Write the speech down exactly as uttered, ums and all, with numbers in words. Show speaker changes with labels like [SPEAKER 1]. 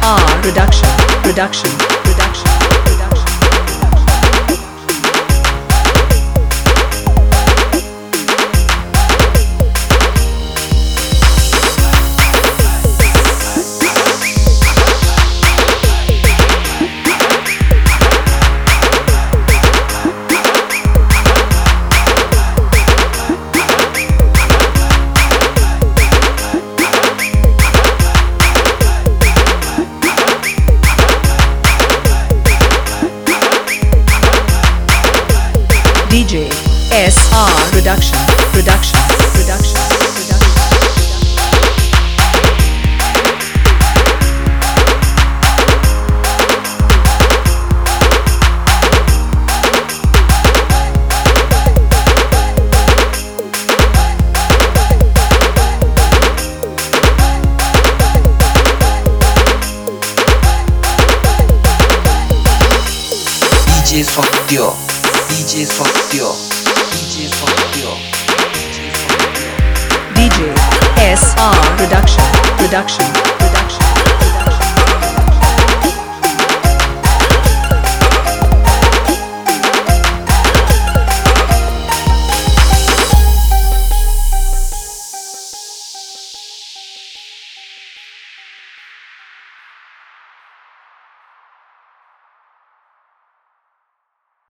[SPEAKER 1] R Production, Production, Production, Production. D J S R Production, Production, Production, Production.
[SPEAKER 2] D J Sotio, D J Sotio, D J Sotio, D J Sotio.
[SPEAKER 1] D J S R Production, Production.